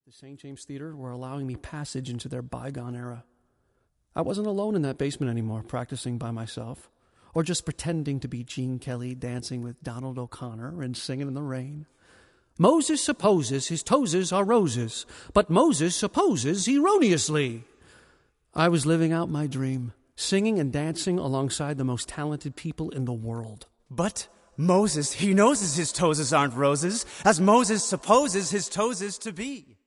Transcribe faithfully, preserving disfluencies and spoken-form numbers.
The Saint James Theater were allowing me passage into their bygone era. I wasn't alone in that basement anymore, practicing by myself, or just pretending to be Gene Kelly dancing with Donald O'Connor and singing in the rain. Moses supposes his toes are roses, but Moses supposes erroneously. I was living out my dream, singing and dancing alongside the most talented people in the world. But Moses, he knows his toes aren't roses, as Moses supposes his toes to be.